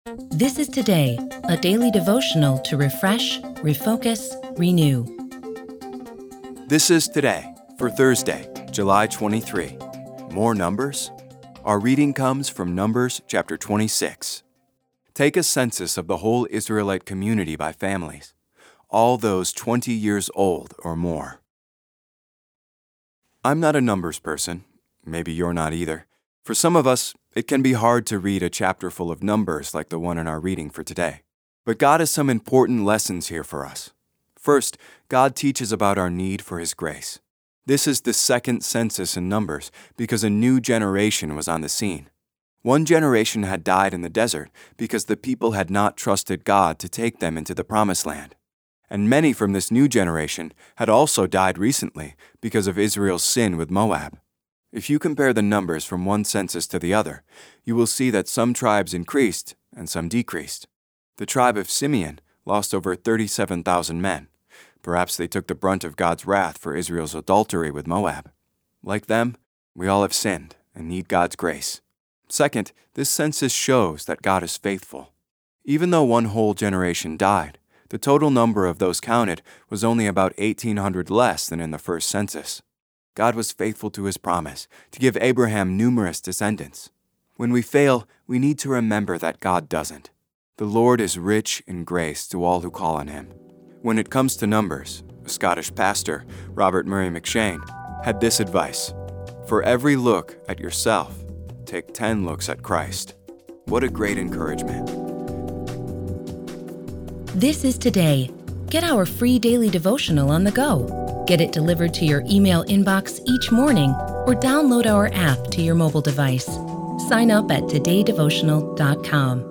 This is Today, a daily devotional to refresh, refocus, renew. This is Today for Thursday, July 23. More numbers? Our reading comes from Numbers chapter 26. Take a census of the whole Israelite community by families, all those 20 years old or more. I'm not a numbers person. Maybe you're not either. For some of us, it can be hard to read a chapter full of numbers like the one in our reading for today. But God has some important lessons here for us. First, God teaches about our need for His grace. This is the second census in Numbers because a new generation was on the scene. One generation had died in the desert because the people had not trusted God to take them into the Promised Land. And many from this new generation had also died recently because of Israel's sin with Moab. If you compare the numbers from one census to the other, you will see that some tribes increased and some decreased. The tribe of Simeon lost over 37,000 men. Perhaps they took the brunt of God's wrath for Israel's adultery with Moab. Like them, we all have sinned and need God's grace. Second, this census shows that God is faithful. Even though one whole generation died, the total number of those counted was only about 1,800 less than in the first census. God was faithful to His promise to give Abraham numerous descendants. When we fail, we need to remember that God doesn't. The Lord is rich in grace to all who call on Him. When it comes to numbers, a Scottish pastor, Robert Murray McCheyne, had this advice: for every look at yourself, take 10 looks at Christ. What a great encouragement. This is Today. Get our free daily devotional on the go. Get it delivered to your email inbox each morning or download our app to your mobile device. Sign up at todaydevotional.com.